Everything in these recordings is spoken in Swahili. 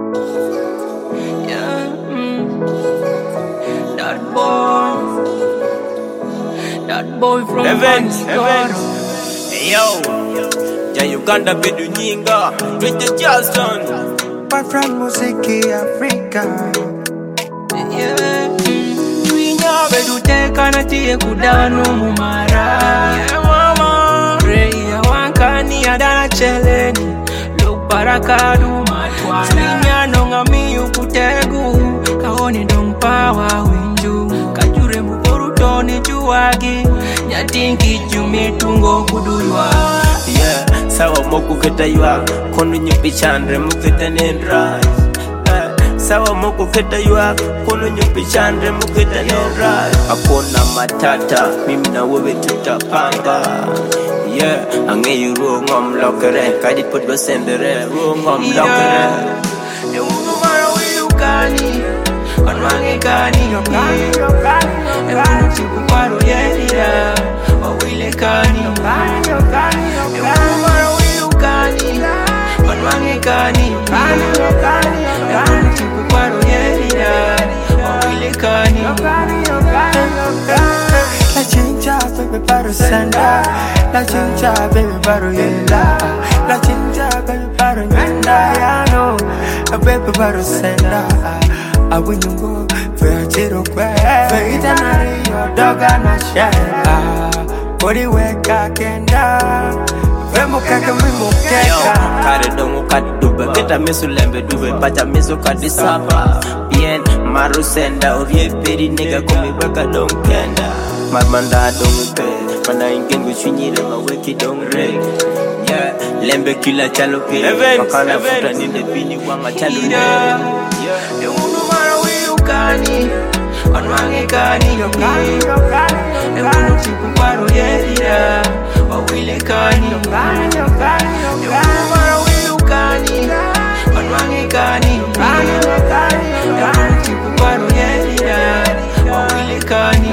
Yeah, that boy from Evans. Hey yo, ja Uganda bedu nyinga, with the Charleston. Background Muziki Africa. Yeah, Twinya bedu teka na tie kudanu mumara. Yeah mama, Reya wankani adana cheleni, look barakadu matwana. Twinya nonga miyu kutegu, kaoni dong pawa winju. Kajure mukuru toni juwagi, nyatinki jumi tungo kudulwa. Yeah, sawa moku keta yua, kono nyupi chandre muketa nendra. Sawa moku keta yua, kono nyupi chandre muketa nendra. Akona matata, mimi na wewe tutapanga. Yeah, angeyu ruo ngom lokere, kadi podwa sendere, ruo ngom lokere. De unu mara wilukani, kanwange kani yokani. De unu chiku paro yedira, wawile kani. De unu mara wilukani, kanwange kani. De unu chiku paro yedira, wawile kani. La chincha baby baro sanda, la chincha baby baro yela, la chincha baby baro nyanda ya no, a baby baro sanda. I win you go for a zero quay, for it and I your dog and a share. Body work kenda, vemo kaka mimo Yo, keka. kare dongo kadube, keta misu lembe dube, pacha misu kadisapa. Bien, maru senda, orie peri nigga kumi weka dong kenda. Marmanda dong pe, mana ingengu shunyire maweki dong reg. Yeah, lembe kila chalo pe, makana futa ninde bini wanga chalo ne. Yeah, de unu mara wilukani, kanwange kani yokani. De unu chiku paro yedira, wawile kani. De unu mara wilukani, kanwange kani. De unu chiku paro yedira, wawile kani.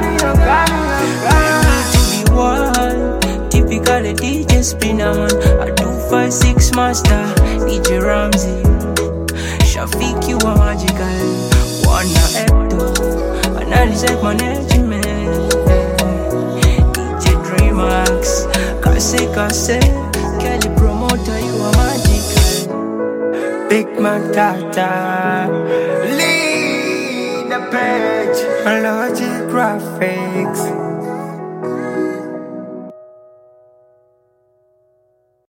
To be one, typically DJ Spinnerman, a 256 master, DJ Ramsey, Shafiq you are magical, Wanna Ecto, analyze management, DJ Dreamax, Kase, Kelly Promoter you are magical. Big Matata, lead the page, Logic Graphics.